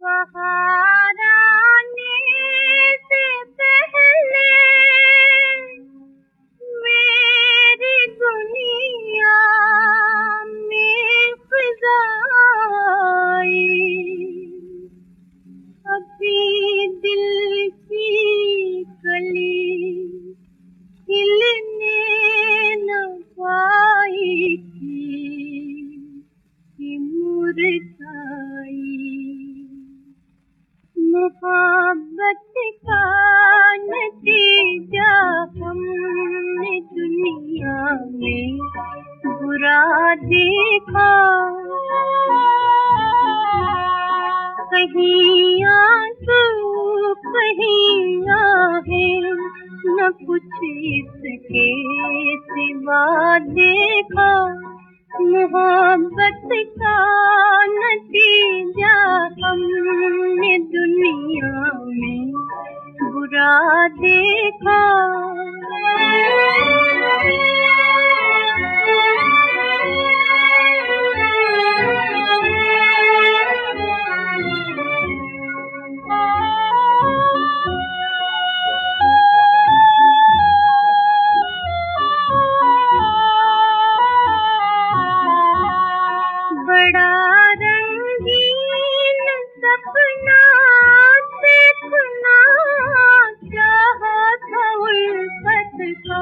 बहार आने से पहले मेरी दुनिया में ख़ुदा आई। अभी दिल की कली खिलने न पाई थी कि मुरझाई। मोहब्बत का नतीजा हमने दुनिया में बुरा देखा। कहीं आंसू कहीं आहें, न कुछ इसके सिवा देखा। मोहब्बत का नतीजा हमने दुनिया में बुरा देखा। बड़ा रंगीन सपना देखना चाहा था उल्फत का।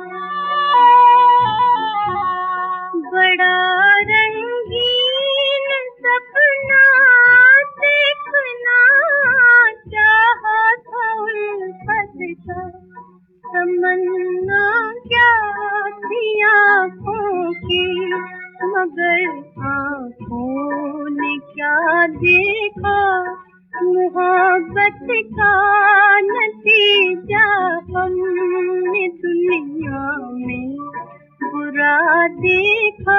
बड़ा रंगीन सपना देखना चाहा था उल्फत का। तमन्ना क्या थी आँखों की, मगर आँखों ने क्या देखा। मोहब्बत का नतीजा हमने दुनिया में बुरा देखा।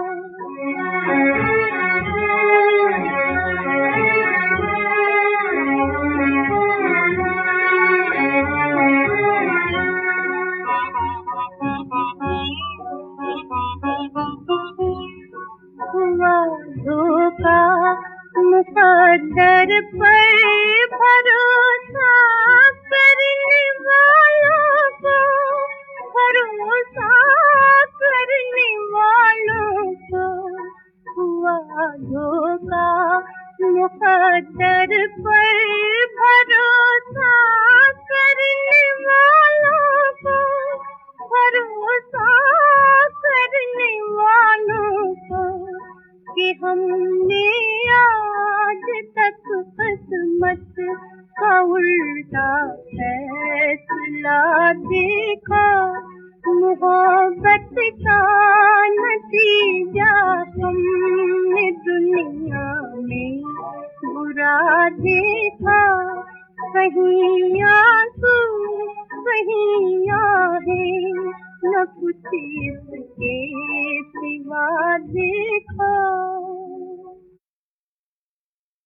हुआ धोखा मुक़द्दर पर भरोसा करने वालों को, भरोसा करने वालों को। हुआ धोखा मुक़द्दर पर भरोसा करने वालों को, भरोसा करने वालों को। कि हमने आज तक किस्मत का उल्टा फैसला देखा। मोहब्बत का नतीजा हमने दुनिया में बुरा देखा। कहीं आंसू कहीं आहें, न कुछ इसके सिवा देखा।